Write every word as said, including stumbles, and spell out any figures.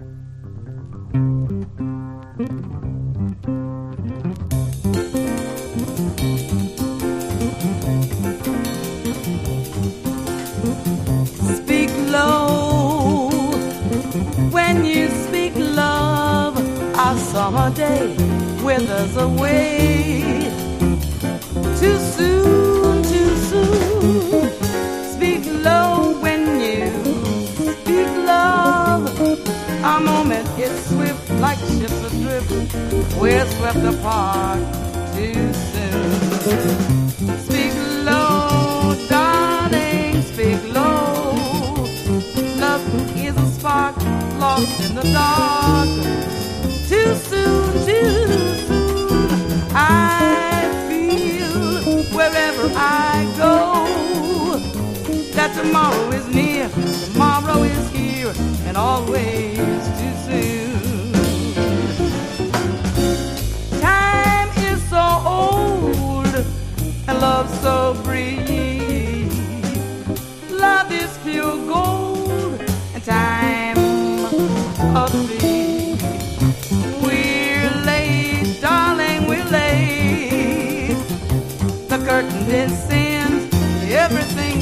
Speak low when you speak love. Our summer day withers away. Too soon, too soon. Speak low when you speak love. Our moment is swift like ships adrift. We're swept apart too soon. Speak low, darling, speak low. Love is a spark lost in the dark. Too soon, too soon. I feel wherever I go that tomorrow is near, tomorrow is here, and always too soon. Time is so old and love so brief. Love is pure gold and time a thief. We're late, darling, we're late. The curtain descends, everything